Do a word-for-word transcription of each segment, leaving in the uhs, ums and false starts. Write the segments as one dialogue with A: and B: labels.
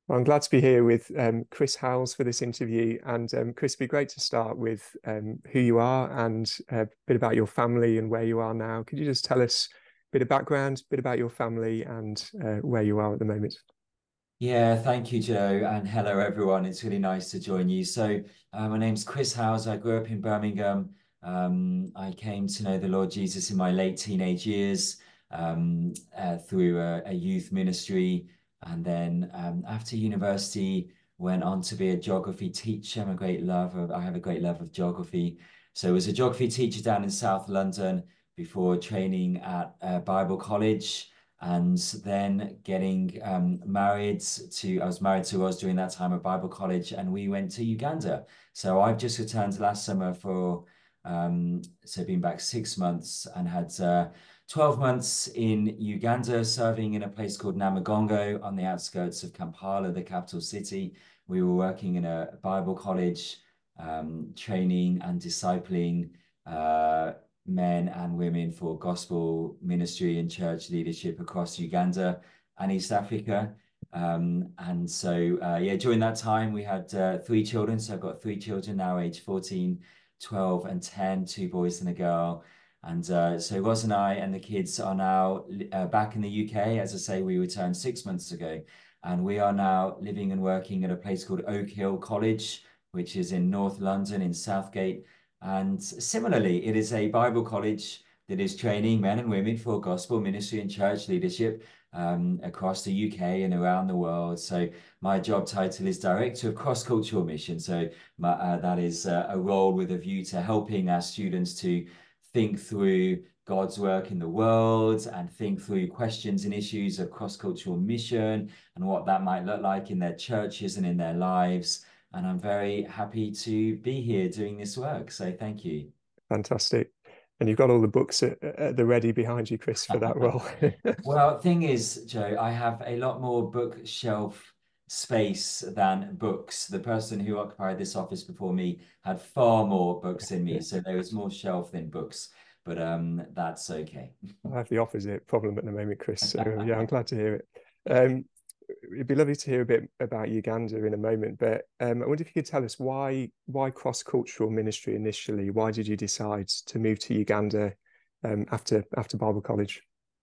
A: Well, I'm glad to be here with um, Chris Howells for this interview. And um, Chris, it'd be great to start with um, who you are and a bit about your family and where you are now. Could you just tell us a bit of background, a bit about your family and uh, where you are at the moment?
B: Yeah, thank you, Joe, and hello everyone. It's really nice to join you. So, uh, my name's Chris Howes. I grew up in Birmingham. Um, I came to know the Lord Jesus in my late teenage years um, uh, through a, a youth ministry, and then um, after university, went on to be a geography teacher. I'm a great love of, I have a great love of geography. So, I was a geography teacher down in South London before training at uh, Bible College and then getting um, married to, I was married to Roz during that time at Bible College, and we went to Uganda. So I've just returned last summer for, um, so been back six months and had uh, twelve months in Uganda, serving in a place called Namagongo on the outskirts of Kampala, the capital city. We were working in a Bible college, um, training and discipling uh, men and women for gospel ministry and church leadership across Uganda and East Africa. Um, and so, uh, yeah, during that time, we had uh, three children. So I've got three children now, age fourteen, twelve, and ten, two boys and a girl. And uh, so Roz and I and the kids are now uh, back in the U K. As I say, we returned six months ago. And we are now living and working at a place called Oak Hill College, which is in North London in Southgate. And similarly, it is a Bible college that is training men and women for gospel ministry and church leadership um, across the U K and around the world. So my job title is Director of Cross-Cultural Mission. So my, uh, that is uh, a role with a view to helping our students to think through God's work in the world and think through questions and issues of cross-cultural mission and what that might look like in their churches and in their lives. And I'm very happy to be here doing this work. So thank you.
A: Fantastic. And you've got all the books at, at the ready behind you, Chris, for that role.
B: Well, thing is, Joe, I have a lot more bookshelf space than books. The person who occupied this office before me had far more books than me, so there was more shelf than books, but um, that's okay.
A: I have the opposite problem at the moment, Chris. So yeah, I'm glad to hear it. Um, it'd be lovely to hear a bit about Uganda in a moment, but um, I wonder if you could tell us why why cross-cultural ministry initially? Why did you decide to move to Uganda um, after after Bible College?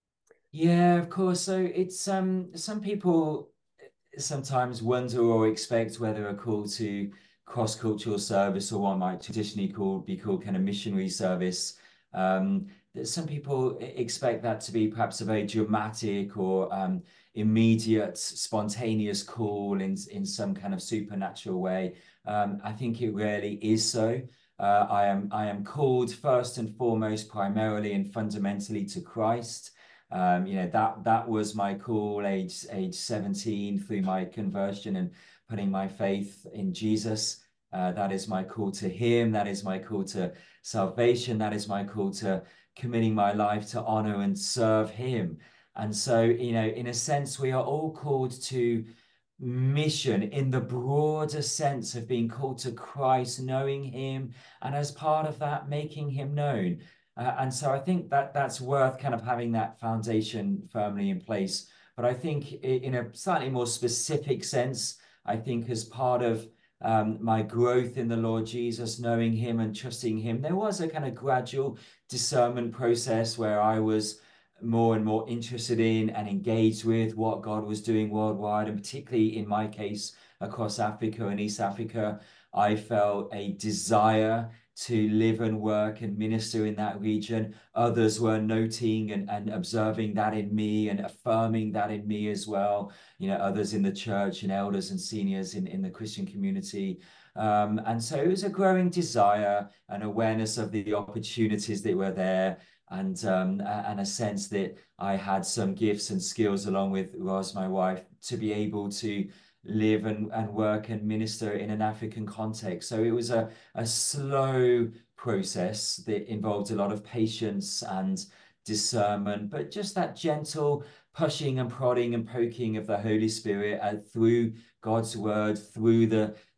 B: Yeah, of course. So it's um some people sometimes wonder or expect whether a call to cross-cultural service or what might traditionally called be called kind of missionary service. Um, that some people expect that to be perhaps a very dramatic or um, immediate, spontaneous call in in some kind of supernatural way. Um, I think it really is so. Uh, I am I am called first and foremost, primarily and fundamentally to Christ. Um, you know, that that was my call age age seventeen through my conversion and putting my faith in Jesus. Uh, that is my call to him. That is my call to salvation. That is my call to committing my life to honor and serve him. And so, you know, in a sense, we are all called to mission in the broader sense of being called to Christ, knowing him, and as part of that, making him known. Uh, and so I think that that's worth kind of having that foundation firmly in place. But I think in a slightly more specific sense, I think as part of um, my growth in the Lord Jesus, knowing him and trusting him, there was a kind of gradual discernment process where I was more and more interested in and engaged with what God was doing worldwide, and particularly in my case, across Africa and East Africa. I felt a desire to live and work and minister in that region. Others were noting and, and observing that in me and affirming that in me as well. You know, others in the church and elders and seniors in, in the Christian community. Um, and so it was a growing desire and awareness of the opportunities that were there, and um, and a sense that I had some gifts and skills along with Roz, my wife, to be able to live and, and work and minister in an African context. So it was a, a slow process that involved a lot of patience and discernment, but just that gentle pushing and prodding and poking of the Holy Spirit uh, through God's word, through the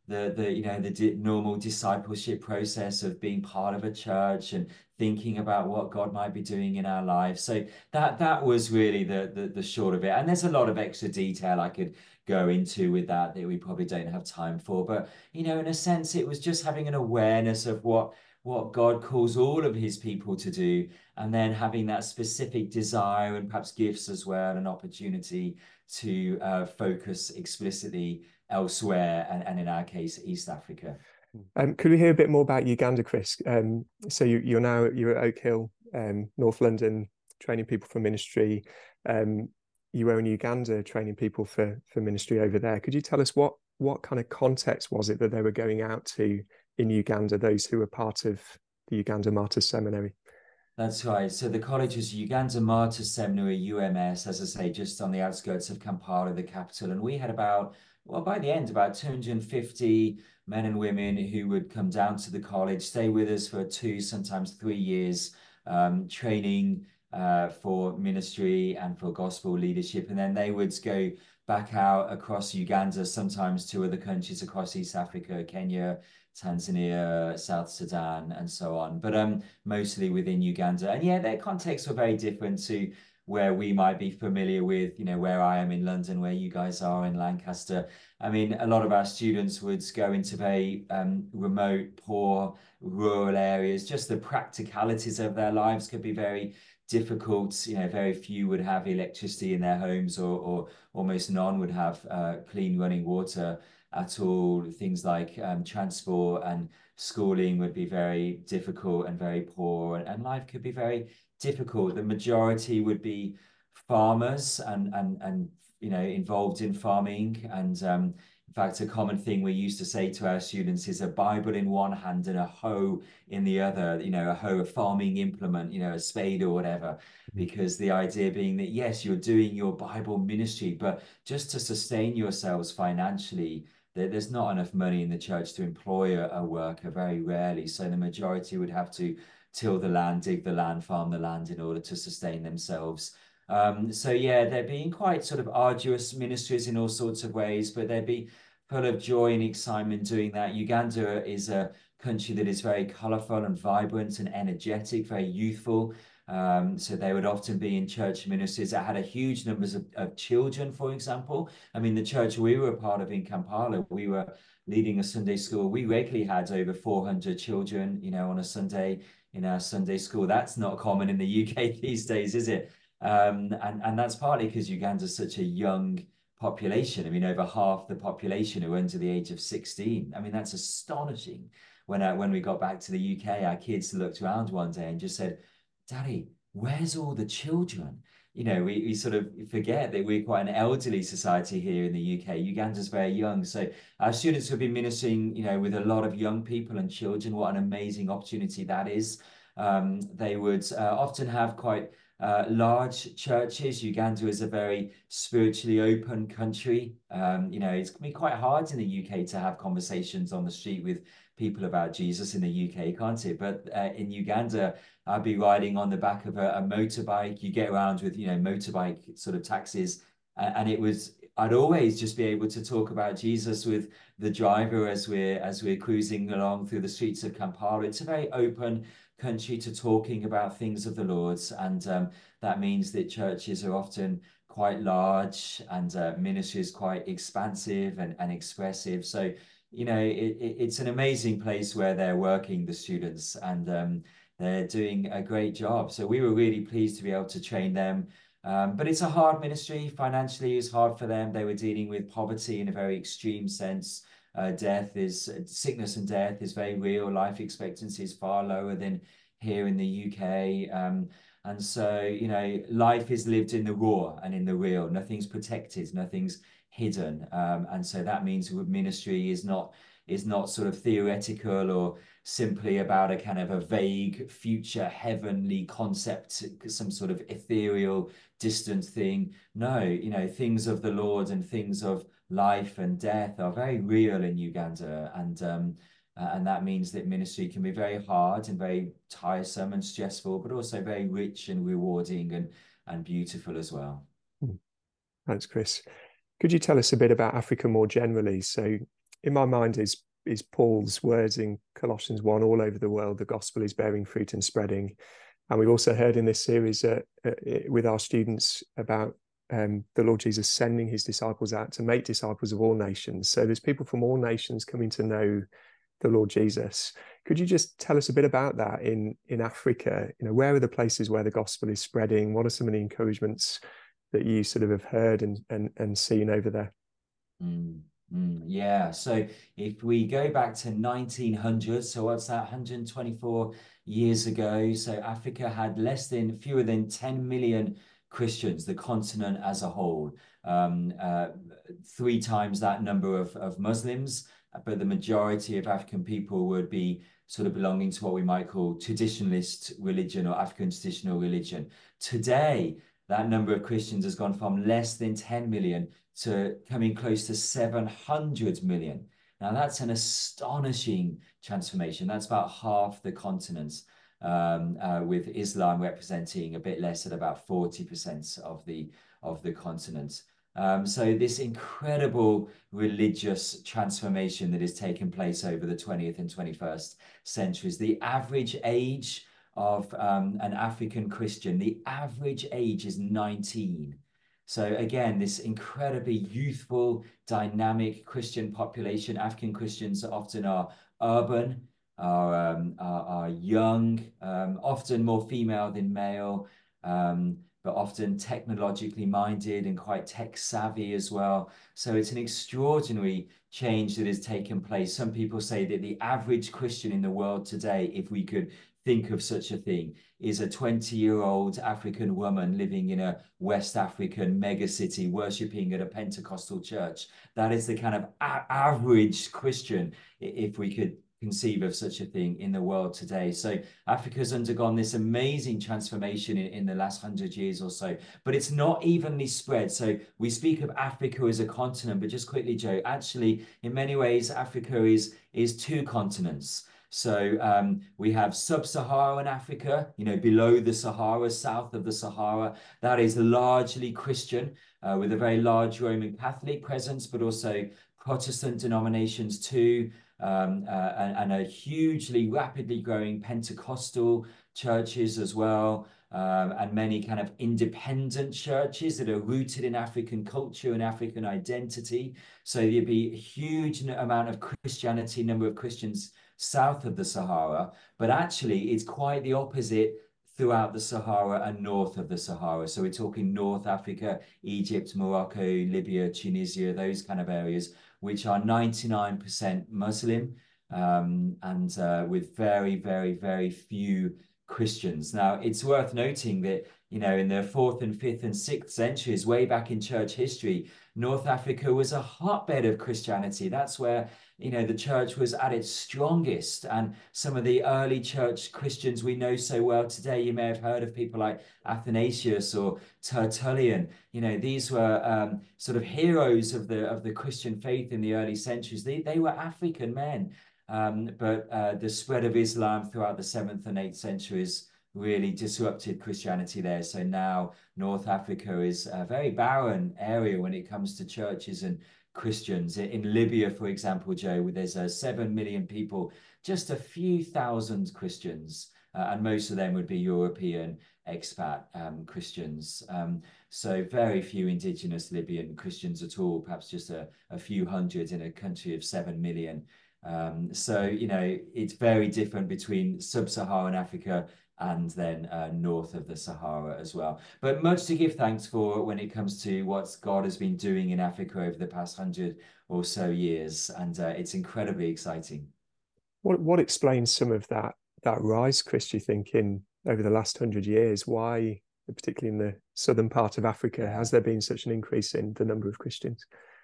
B: the the you know the di normal discipleship process of being part of a church and thinking about what God might be doing in our lives. So that that was really the, the the short of it. And there's a lot of extra detail I could go into with that that we probably don't have time for. But you know, in a sense, it was just having an awareness of what what God calls all of his people to do, and then having that specific desire and perhaps gifts as well, an opportunity to uh, focus explicitly elsewhere, and, and in our case, East Africa.
A: Um, could we hear a bit more about Uganda, Chris? Um, so you, you're now you're at Oak Hill, um, North London, training people for ministry. Um, you were in Uganda training people for for ministry over there. Could you tell us what what kind of context was it that they were going out to in Uganda, those who were part of the Uganda Martyrs Seminary?
B: That's right. So the college was Uganda Martyrs Seminary, U M S, as I say, just on the outskirts of Kampala, the capital. And we had about, well, by the end, about two hundred fifty men and women who would come down to the college, stay with us for two, sometimes three years, um, training uh, for ministry and for gospel leadership. And then they would go back out across Uganda, sometimes to other countries across East Africa, Kenya, Tanzania, South Sudan, and so on, but um, mostly within Uganda. And yeah, their contexts were very different to where we might be familiar with, you know, where I am in London, where you guys are in Lancaster. I mean, a lot of our students would go into very um, remote, poor, rural areas. Just the practicalities of their lives could be very difficult. You know, very few would have electricity in their homes, or, or almost none would have uh, clean running water at all. Things like um, transport and schooling would be very difficult and very poor, and, and life could be very difficult. The majority would be farmers and and and you know involved in farming. And um, in fact, a common thing we used to say to our students is a Bible in one hand and a hoe in the other. You know, a hoe, a farming implement, you know, a spade or whatever. Because the idea being that yes, you're doing your Bible ministry, but just to sustain yourselves financially, there's not enough money in the church to employ a, a worker, very rarely. So the majority would have to till the land, dig the land, farm the land in order to sustain themselves. Um, so yeah, they're being quite sort of arduous ministries in all sorts of ways, but they'd be full of joy and excitement doing that. Uganda is a country that is very colorful and vibrant and energetic, very youthful. Um, so they would often be in church ministries that had a huge numbers of, of children, for example. I mean, the church we were a part of in Kampala, we were leading a Sunday school. We regularly had over four hundred children, you know, on a Sunday in our Sunday school. That's not common in the U K these days, is it? Um, and, and that's partly because Uganda is such a young population. I mean, over half the population are under the age of sixteen. I mean, that's astonishing. When, uh, when we got back to the U K, our kids looked around one day and just said, Daddy, where's all the children? You know, we, we sort of forget that we're quite an elderly society here in the U K. Uganda's very young. So our students will be ministering, you know, with a lot of young people and children. What an amazing opportunity that is. Um, they would uh, often have quite uh, large churches. Uganda is a very spiritually open country. Um, you know, it's going to be quite hard in the U K to have conversations on the street with people about Jesus in the U K, can't it? But uh, in Uganda, I'd be riding on the back of a, a motorbike. You get around with, you know, motorbike sort of taxis. And, and it was, I'd always just be able to talk about Jesus with the driver as we're, as we're cruising along through the streets of Kampala. It's a very open country to talking about things of the Lord's. And um, that means that churches are often quite large, and uh, ministries quite expansive and, and expressive. So, you know, it, it, it's an amazing place where they're working, the students, and um, they're doing a great job. So we were really pleased to be able to train them. Um, but it's a hard ministry. Financially, it's hard for them. They were dealing with poverty in a very extreme sense. Uh, death is, sickness and death is very real. Life expectancy is far lower than here in the U K. Um, and so, you know, life is lived in the raw and in the real. Nothing's protected, nothing's hidden. Um, and so that means ministry is not is not sort of theoretical or simply about a kind of a vague future heavenly concept, some sort of ethereal, distant thing. No, you know, things of the Lord and things of life and death are very real in Uganda. And um, uh, and that means that ministry can be very hard and very tiresome and stressful, but also very rich and rewarding and, and beautiful as well.
A: Thanks, Chris. Could you tell us a bit about Africa more generally? So in my mind is is Paul's words in Colossians one: all over the world, the gospel is bearing fruit and spreading. And we've also heard in this series uh, uh, with our students about um, the Lord Jesus sending his disciples out to make disciples of all nations. So there's people from all nations coming to know the Lord Jesus. Could you just tell us a bit about that in in Africa? You know, where are the places where the gospel is spreading? What are some of the encouragements that you sort of have heard and and, and seen over there?
B: Mm, mm, yeah. So if we go back to nineteen hundred, so what's that, one hundred twenty-four years ago? So Africa had less than, fewer than ten million Christians, the continent as a whole. Um, uh, three times that number of, of Muslims, but the majority of African people would be sort of belonging to what we might call traditionalist religion or African traditional religion. Today, that number of Christians has gone from less than ten million to coming close to seven hundred million. Now, that's an astonishing transformation. That's about half the continent, um, uh, with Islam representing a bit less at about forty percent of the, of the continent. Um, so this incredible religious transformation that has taken place over the twentieth and twenty-first centuries. The average age of um, an African Christian, the average age is nineteen. So again, this incredibly youthful, dynamic Christian population. African Christians often are urban, are, um, are, are young, um, often more female than male, um, but often technologically minded and quite tech savvy as well. So it's an extraordinary change that has taken place. Some people say that the average Christian in the world today, if we could think of such a thing, is a twenty-year-old African woman living in a West African megacity, worshipping at a Pentecostal church. That is the kind of average Christian, if we could conceive of such a thing in the world today. So Africa's undergone this amazing transformation in, in the last hundred years or so, but it's not evenly spread. So we speak of Africa as a continent, but just quickly, Joe, actually, in many ways, Africa is, is two continents. So um, we have sub-Saharan Africa, you know, below the Sahara, south of the Sahara. That is largely Christian, uh, with a very large Roman Catholic presence, but also Protestant denominations too, um, uh, and, and a hugely rapidly growing Pentecostal churches as well, um, and many kind of independent churches that are rooted in African culture and African identity. So there'd be a huge amount of Christianity, number of Christians south of the Sahara, but actually it's quite the opposite throughout the Sahara and north of the Sahara. So we're talking North Africa, Egypt, Morocco, Libya, Tunisia, those kind of areas, which are ninety-nine percent Muslim, um, and uh, with very, very, very few Christians. Now, it's worth noting that, you know, in the fourth and fifth and sixth centuries, way back in church history, North Africa was a hotbed of Christianity. That's where, you know, the church was at its strongest. And some of the early church Christians we know so well today, you may have heard of people like Athanasius or Tertullian. You know, these were um, sort of heroes of the of the Christian faith in the early centuries. They, they were African men. Um, but uh, the spread of Islam throughout the seventh and eighth centuries really disrupted Christianity there. So now North Africa is a very barren area when it comes to churches and Christians. In Libya, for example, Joe, there's uh, seven million people, just a few thousand Christians, uh, and most of them would be European expat um, Christians. Um, so very few indigenous Libyan Christians at all, perhaps just a, a few hundred in a country of seven million. Um, so, you know, it's very different between sub-Saharan Africa and then uh, north of the Sahara as well. But much to give thanks for when it comes to what God has been doing in Africa over the past hundred or so years. And uh, it's incredibly exciting.
A: What what explains some of that that rise, Chris, do you think, in over the last hundred years? Why, particularly in the southern part of Africa,
B: Yeah.
A: has there been such an increase in the number of Christians?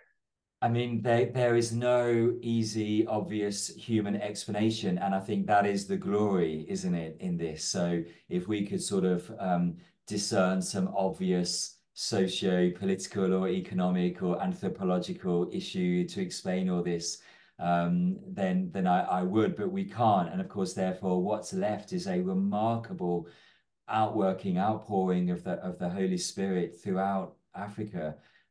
B: I mean, there, there is no easy, obvious human explanation. And I think that is the glory, isn't it, in this? So if we could sort of um, discern some obvious socio-political or economic or anthropological issue to explain all this, um, then, then I, I would, but we can't. And of course, therefore, what's left is a remarkable outworking, outpouring of the, of the Holy Spirit throughout Africa.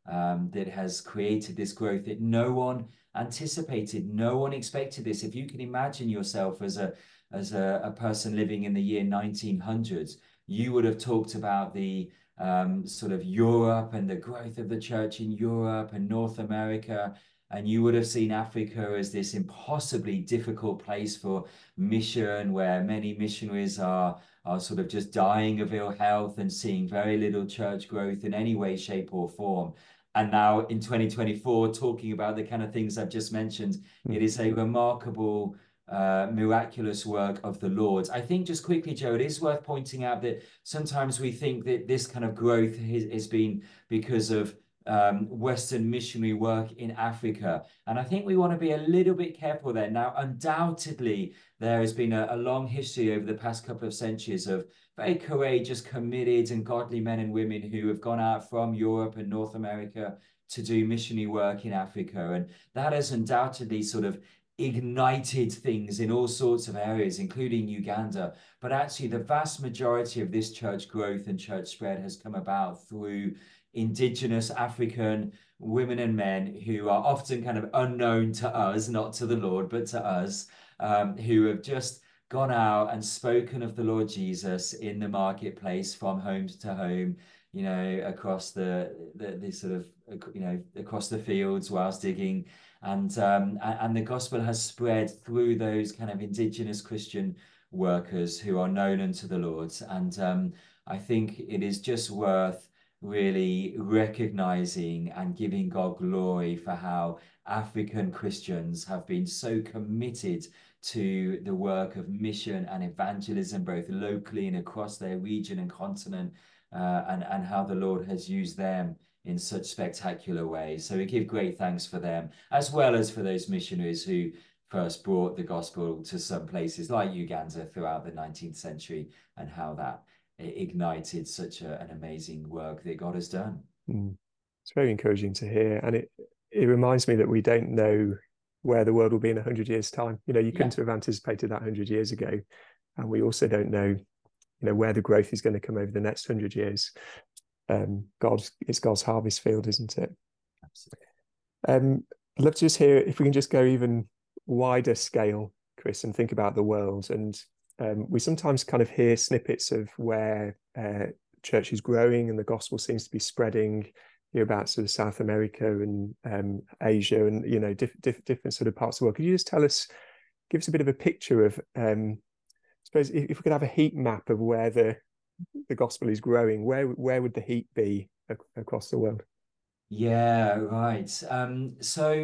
B: um, that has created this growth that no one anticipated. No one expected this. If you can imagine yourself as a as a, a person living in the year nineteen hundreds, you would have talked about the um, sort of Europe and the growth of the church in Europe and North America. And you would have seen Africa as this impossibly difficult place for mission, where many missionaries are, are sort of just dying of ill health and seeing very little church growth in any way, shape, or form. And now in twenty twenty-four, talking about the kind of things I've just mentioned,
A: Mm.
B: it is a remarkable, uh, miraculous work of the Lord. I think just quickly, Joe, it is worth pointing out that sometimes we think that this kind of growth has, has been because of um, Western missionary work in Africa. And I think we want to be a little bit careful there. Now, undoubtedly, there has been a, a long history over the past couple of centuries of very courageous, committed, and godly men and women who have gone out from Europe and North America to do missionary work in Africa. And that has undoubtedly sort of ignited things in all sorts of areas, including Uganda. But actually, the vast majority of this church growth and church spread has come about through indigenous African women and men who are often kind of unknown to us, not to the Lord, but to us, um, who have just gone out and spoken of the Lord Jesus in the marketplace from home to home, you know, across the, the, the sort of, you know, across the fields whilst digging. And, um, and the gospel has spread through those kind of indigenous Christian workers who are known unto the Lord. And um, I think it is just worth really recognizing and giving God glory for how African Christians have been so committed to the work of mission and evangelism, both locally and across their region and continent, uh, and, and how the Lord has used them in such spectacular ways. So we give great thanks for them, as well as for those missionaries who first brought the gospel to some places like Uganda throughout the nineteenth century, and how that ignited such a, an amazing work that God has done.
A: Mm. It's very encouraging to hear. And it, it reminds me that we don't know where the world will be in a hundred years' time. You know, you couldn't yeah. have anticipated that hundred years ago. And we also don't know, you know, where the growth is going to come over the next hundred years. Um, God's, it's God's harvest field, isn't it?
B: Absolutely.
A: Um, I'd love to just hear if we can just go even wider scale, Chris, and think about the world. And um, we sometimes kind of hear snippets of where uh, church is growing and the gospel seems to be spreading. You know, about sort of South America and um, Asia and, you know, diff, diff, different sort of parts of the world. Could you just tell us, give us a bit of a picture of, um, I suppose, if, if we could have a heat map of where the the gospel is growing, where where would the heat be ac across the world?
B: Yeah, right. Um, so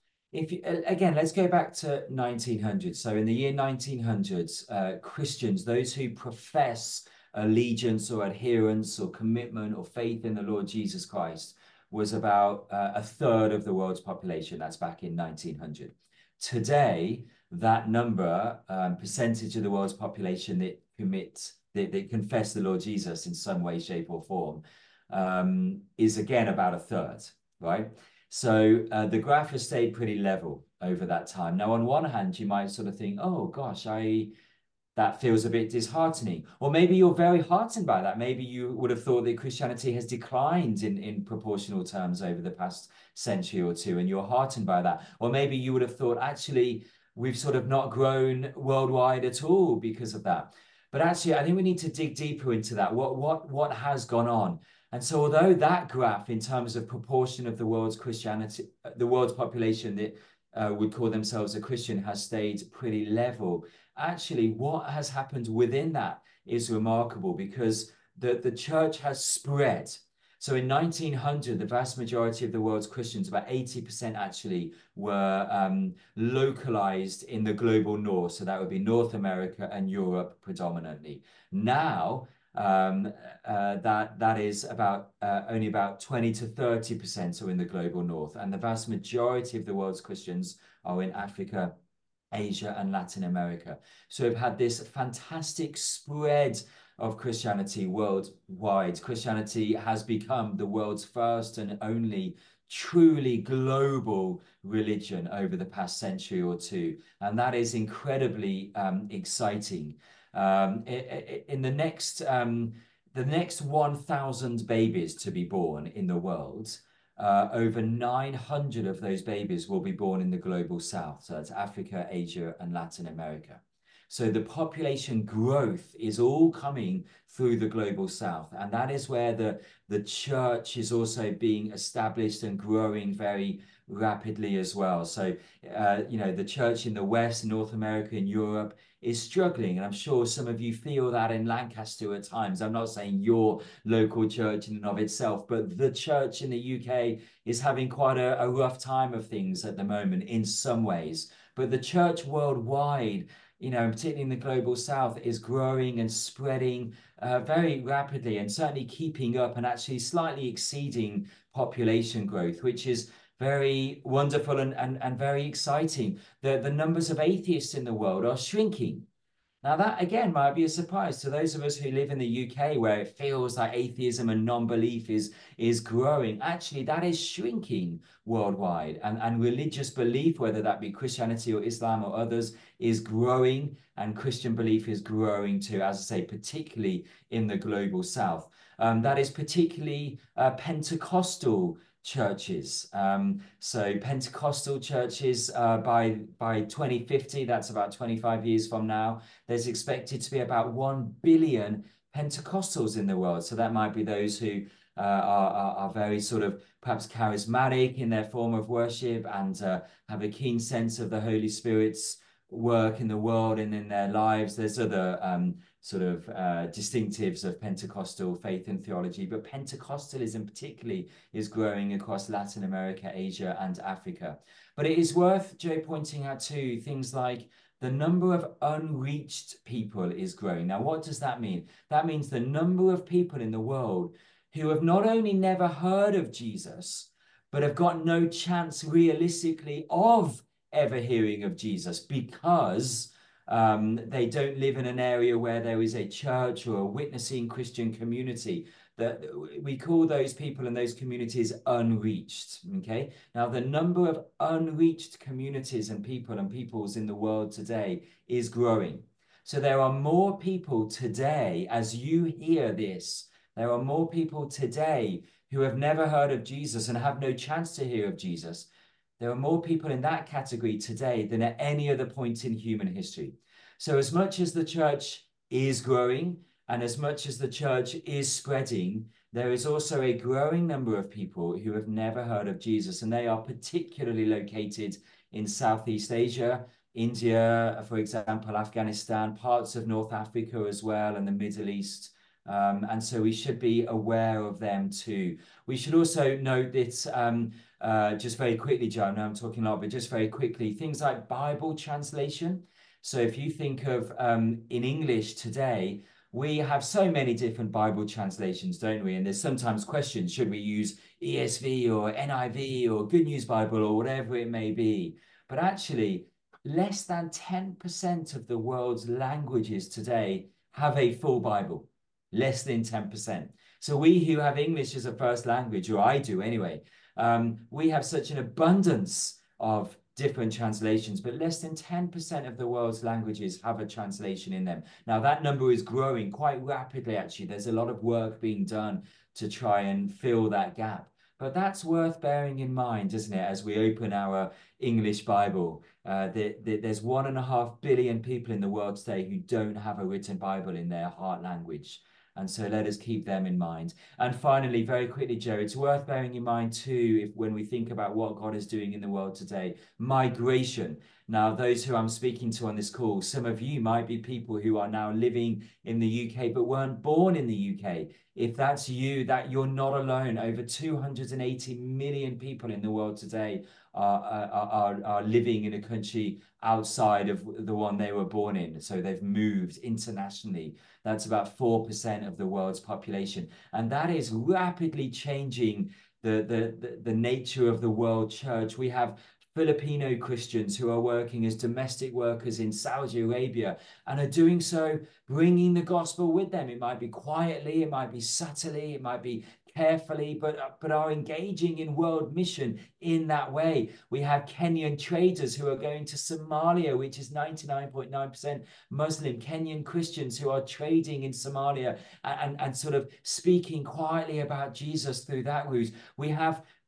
B: if you, again, let's go back to nineteen hundred. So in the year nineteen hundreds, uh, Christians, those who profess allegiance or adherence or commitment or faith in the Lord Jesus Christ, was about uh, a third of the world's population. That's back in nineteen hundred. Today, that number, um, percentage of the world's population that commit, that, that confess the Lord Jesus in some way, shape, or form, um, is again about a third, right? So uh, the graph has stayed pretty level over that time. Now, on one hand, you might sort of think, oh gosh, I that feels a bit disheartening. Or maybe you're very heartened by that. Maybe you would have thought that Christianity has declined in, in proportional terms over the past century or two, and you're heartened by that. Or maybe you would have thought, actually, we've sort of not grown worldwide at all because of that. But actually, I think we need to dig deeper into that. What, what, what has gone on? And so although that graph, in terms of proportion of the world's Christianity, the world's population that uh, would call themselves a Christian, has stayed pretty level, actually what has happened within that is remarkable, because the, the church has spread. So in nineteen hundred, the vast majority of the world's Christians, about eighty percent actually, were um, localized in the global north. So that would be North America and Europe predominantly. Now, um, uh, that, that is about uh, only about twenty to thirty percent are in the global north. And the vast majority of the world's Christians are in Africa, Asia, and Latin America. So we've had this fantastic spread of Christianity worldwide. Christianity has become the world's first and only truly global religion over the past century or two. And that is incredibly um, exciting. Um, in the next, um, the next one thousand babies to be born in the world, uh, over nine hundred of those babies will be born in the global south. So that's Africa, Asia, and Latin America. So the population growth is all coming through the global south. And that is where the, the church is also being established and growing very rapidly as well. So, uh, you know, the church in the West, North America, and Europe is struggling. And I'm sure some of you feel that in Lancaster at times. I'm not saying your local church in and of itself, but the church in the U K is having quite a, a rough time of things at the moment in some ways. But the church worldwide, you know, particularly in the global south, is growing and spreading uh, very rapidly, and certainly keeping up and actually slightly exceeding population growth, which is very wonderful and, and, and very exciting. The, the numbers of atheists in the world are shrinking. Now, that again might be a surprise to those of us who live in the U K, where it feels like atheism and non-belief is, is growing. Actually, that is shrinking worldwide. And, and religious belief, whether that be Christianity or Islam or others, is growing. And Christian belief is growing too, as I say, particularly in the global south. Um, that is particularly uh, Pentecostal churches. Um, so Pentecostal churches uh, by, by twenty fifty, that's about twenty-five years from now, there's expected to be about one billion Pentecostals in the world. So that might be those who uh, are, are, are very sort of perhaps charismatic in their form of worship and uh, have a keen sense of the Holy Spirit's work in the world and in their lives. There's other um, sort of uh, distinctives of Pentecostal faith and theology, but Pentecostalism particularly is growing across Latin America, Asia, and Africa. But it is worth, Joe, pointing out too, things like the number of unreached people is growing. Now, what does that mean? That means the number of people in the world who have not only never heard of Jesus, but have got no chance realistically of ever hearing of Jesus because um, they don't live in an area where there is a church or a witnessing Christian community. That we call those people and those communities unreached. Okay. Now, the number of unreached communities and people and peoples in the world today is growing. So there are more people today, as you hear this, there are more people today who have never heard of Jesus and have no chance to hear of Jesus. There are more people in that category today than at any other point in human history. So as much as the church is growing and as much as the church is spreading, there is also a growing number of people who have never heard of Jesus, and they are particularly located in Southeast Asia, India, for example, Afghanistan, parts of North Africa as well, and the Middle East. Um, and so we should be aware of them too. We should also note that um, uh, just very quickly, Joe, I know I'm talking a lot, but just very quickly, things like Bible translation. So if you think of um, in English today, we have so many different Bible translations, don't we? And there's sometimes questions, should we use E S V or N I V or Good News Bible or whatever it may be? But actually, less than ten percent of the world's languages today have a full Bible. Less than ten percent. So we who have English as a first language, or I do anyway, um, we have such an abundance of different translations, but less than ten percent of the world's languages have a translation in them. Now that number is growing quite rapidly, actually. There's a lot of work being done to try and fill that gap. But that's worth bearing in mind, isn't it, as we open our English Bible. Uh, the, the, there's one and a half billion people in the world today who don't have a written Bible in their heart language. And so let us keep them in mind. And finally, very quickly, Joe, it's worth bearing in mind too, if when we think about what God is doing in the world today, migration. Now, those who I'm speaking to on this call, some of you might be people who are now living in the U K, but weren't born in the U K. If that's you, that you're not alone. Over two hundred eighty million people in the world today are, are, are, are living in a country outside of the one they were born in. So they've moved internationally. That's about four percent of the world's population. And that is rapidly changing the, the, the, the nature of the world church. We have Filipino Christians who are working as domestic workers in Saudi Arabia and are doing so, bringing the gospel with them. It might be quietly, it might be subtly, it might be carefully, but, but are engaging in world mission in that way. We have Kenyan traders who are going to Somalia, which is ninety-nine point nine percent Muslim, Kenyan Christians who are trading in Somalia and, and, and sort of speaking quietly about Jesus through that route. We have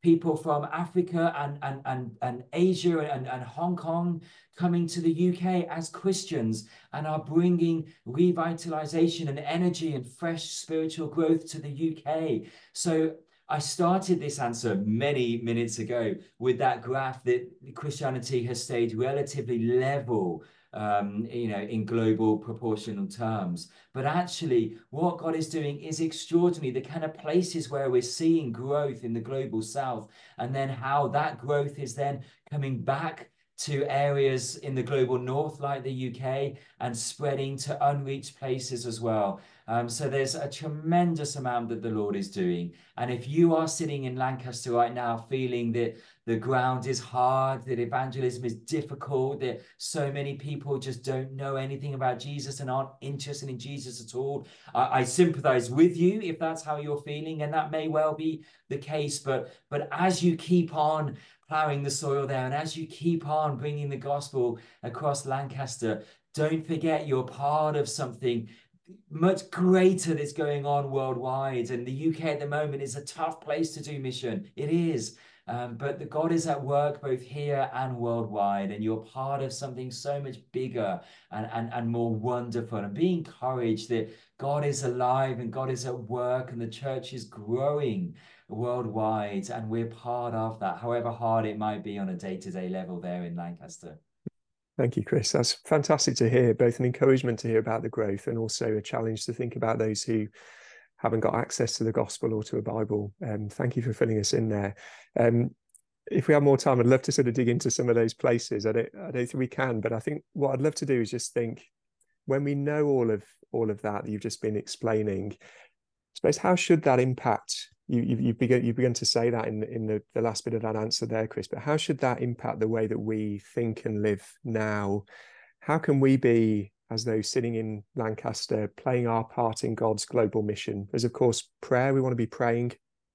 B: people from Africa and, and, and, and Asia and, and Hong Kong coming to the U K as Christians and are bringing revitalization and energy and fresh spiritual growth to the U K. So I started this answer many minutes ago with that graph that Christianity has stayed relatively level, um, you know, in global proportional terms. But actually, what God is doing is extraordinary. The kind of places where we're seeing growth in the global south, and then how that growth is then coming back to areas in the global north, like the U K, and spreading to unreached places as well. Um, so there's a tremendous amount that the Lord is doing. And if you are sitting in Lancaster right now feeling that the ground is hard, that evangelism is difficult, that so many people just don't know anything about Jesus and aren't interested in Jesus at all, I, I sympathize with you if that's how you're feeling, and that may well be the case. But, but as you keep on plowing the soil there, and as you keep on bringing the gospel across Lancaster, don't forget you're part of something much greater that's going on worldwide. And the U K at the moment is a tough place to do mission. It is. Um, but the God is at work both here and worldwide, and you're part of something so much bigger and, and, and more wonderful. And be encouraged that God is alive and God is at work, and the church is growing worldwide, and we're part of that, however hard it might be on a day-to-day level there in Lancaster.
A: Thank you, Chris. That's fantastic to hear, both an encouragement to hear about the growth and also a challenge to think about those who haven't got access to the gospel or to a Bible. Um, thank you for filling us in there. Um, if we have more time, I'd love to sort of dig into some of those places. I don't, I don't think we can, but I think what I'd love to do is just think, when we know all of all of that that you've just been explaining, I suppose, how should that impact you? You've, you've begun you've begun to say that in in the, the last bit of that answer there, Chris. But how should that impact the way that we think and live now? How can we be, as those sitting in Lancaster, playing our part in God's global mission? There's, of course, prayer. We want to be praying.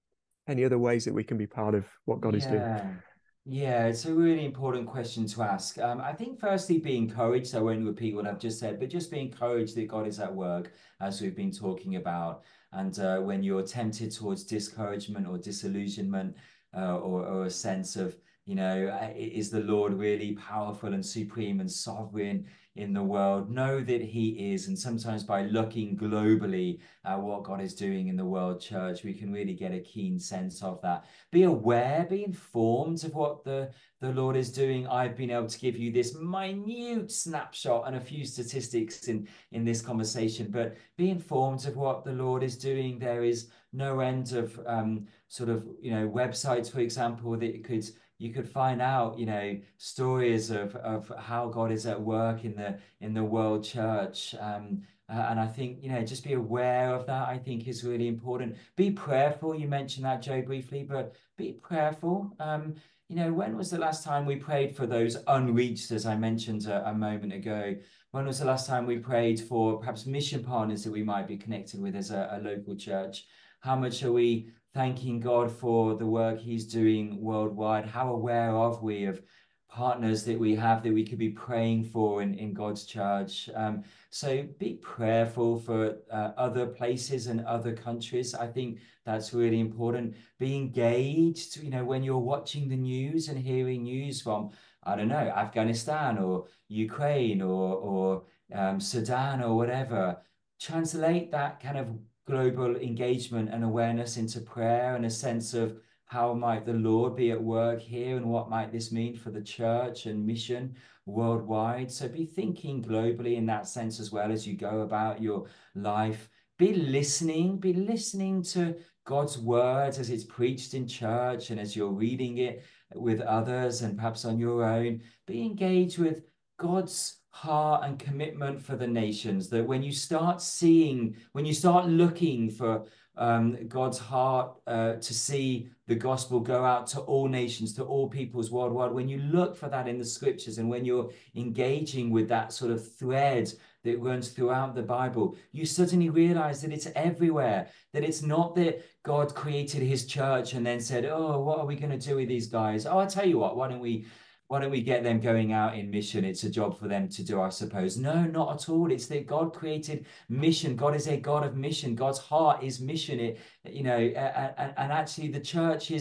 A: Any other ways that we can be part of what God
B: yeah.
A: is doing?
B: Yeah, it's a really important question to ask. Um, I think firstly, be encouraged. I won't repeat what I've just said, but just be encouraged that God is at work, as we've been talking about. And uh, when you're tempted towards discouragement or disillusionment, uh, or, or a sense of, you know, is the Lord really powerful and supreme and sovereign in the world? Know that he is. And sometimes by looking globally at what God is doing in the world church, we can really get a keen sense of that. Be aware, be informed of what the, the Lord is doing. I've been able to give you this minute snapshot and a few statistics in, in this conversation, but be informed of what the Lord is doing. There is no end of um, sort of, you know, websites, for example, that you could you could find out, you know, stories of, of how God is at work in the in the world church. Um, Uh, and I think, you know, just be aware of that, I think, is really important. Be prayerful. You mentioned that, Joe, briefly, but be prayerful. Um, you know, when was the last time we prayed for those unreached, as I mentioned a, a moment ago? When was the last time we prayed for perhaps mission partners that we might be connected with as a, a local church? How much are we thanking God for the work he's doing worldwide? How aware are we of partners that we have that we could be praying for in, in God's church? Um, so be prayerful for uh, other places and other countries. I think that's really important. Be engaged, you know, when you're watching the news and hearing news from, I don't know, Afghanistan or Ukraine or, or um, Sudan or whatever. Translate that kind of global engagement and awareness into prayer and a sense of, how might the Lord be at work here, and what might this mean for the church and mission worldwide? So be thinking globally in that sense as well as you go about your life. Be listening, be listening to God's word as it's preached in church and as you're reading it with others and perhaps on your own. Be engaged with God's heart and commitment for the nations, that when you start seeing, when you start looking for um, God's heart uh, to see the gospel go out to all nations, to all peoples worldwide, when you look for that in the scriptures and when you're engaging with that sort of thread that runs throughout the Bible, you suddenly realize that it's everywhere, that it's not that God created his church and then said, oh, what are we going to do with these guys? Oh, I'll tell you what, why don't we Why don't we get them going out in mission? It's a job for them to do, I suppose. No, not at all. It's that God created mission. God is a God of mission. God's heart is mission. It, you know, and, and actually the church is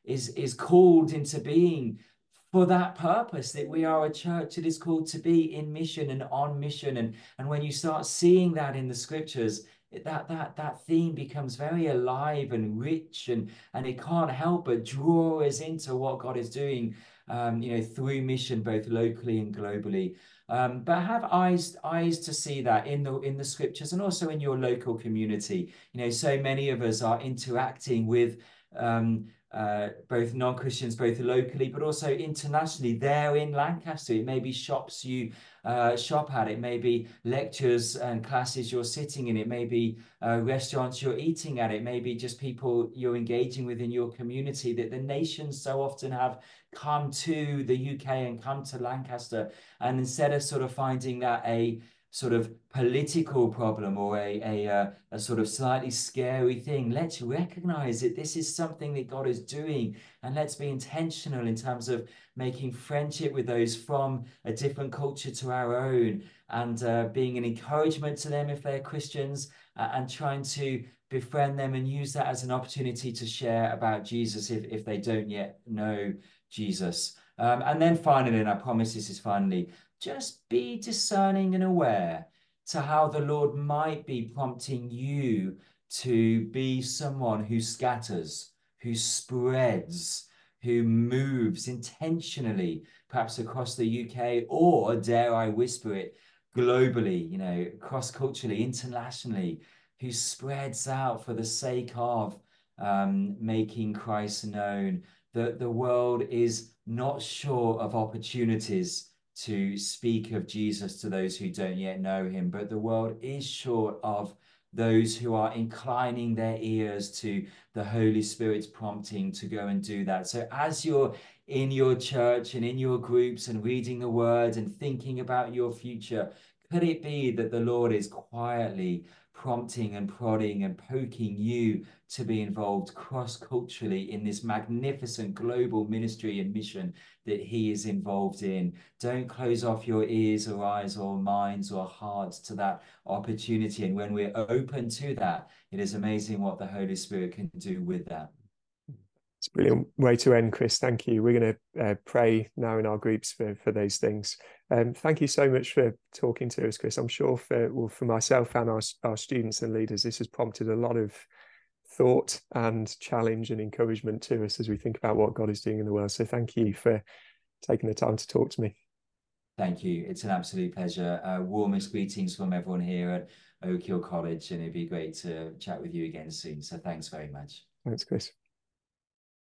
B: is, is called into being for that purpose, that we are a church that is called to be in mission and on mission. And, and when you start seeing that in the scriptures, that that that theme becomes very alive and rich, and and it can't help but draw us into what God is doing, um, you know, through mission, both locally and globally. Um, but have eyes eyes to see that in the in the scriptures and also in your local community. You know, so many of us are interacting with um, uh, both non-Christians, both locally, but also internationally there in Lancaster. It may be shops you uh, shop at, it may be lectures and classes you're sitting in, it may be uh, restaurants you're eating at, it may be just people you're engaging with in your community, that the nations so often have come to the U K and come to Lancaster. And instead of sort of finding that a sort of political problem or a, a, uh, a sort of slightly scary thing, let's recognize that this is something that God is doing, and let's be intentional in terms of making friendship with those from a different culture to our own, and uh, being an encouragement to them if they're Christians, uh, and trying to befriend them and use that as an opportunity to share about Jesus if, if they don't yet know Jesus. Um, and then finally, and I promise this is finally, just be discerning and aware to how the Lord might be prompting you to be someone who scatters, who spreads, who moves intentionally, perhaps across the U K, or dare I whisper it, globally, you know, cross-culturally, internationally, who spreads out for the sake of um, making Christ known. The, the world is not short of opportunities to speak of Jesus to those who don't yet know him, but the world is short of those who are inclining their ears to the Holy Spirit's prompting to go and do that. So as you're in your church and in your groups and reading the word and thinking about your future, could it be that the Lord is quietly prompting and prodding and poking you to be involved cross-culturally in this magnificent global ministry and mission that he is involved in? Don't close off your ears or eyes or minds or hearts to that opportunity. And when we're open to that, it is amazing what the Holy Spirit can do with that.
A: It's a brilliant way to end, Chris. Thank you. We're going to uh, pray now in our groups for, for those things. Um, thank you so much for talking to us, Chris. I'm sure for, well, for myself and our, our students and leaders, this has prompted a lot of thought and challenge and encouragement to us as we think about what God is doing in the world. So thank you for taking the time to talk to me.
B: Thank you. It's an absolute pleasure. Uh, warmest greetings from everyone here at Oak Hill College, and it'd be great to chat with you again soon. So thanks very much.
A: Thanks, Chris.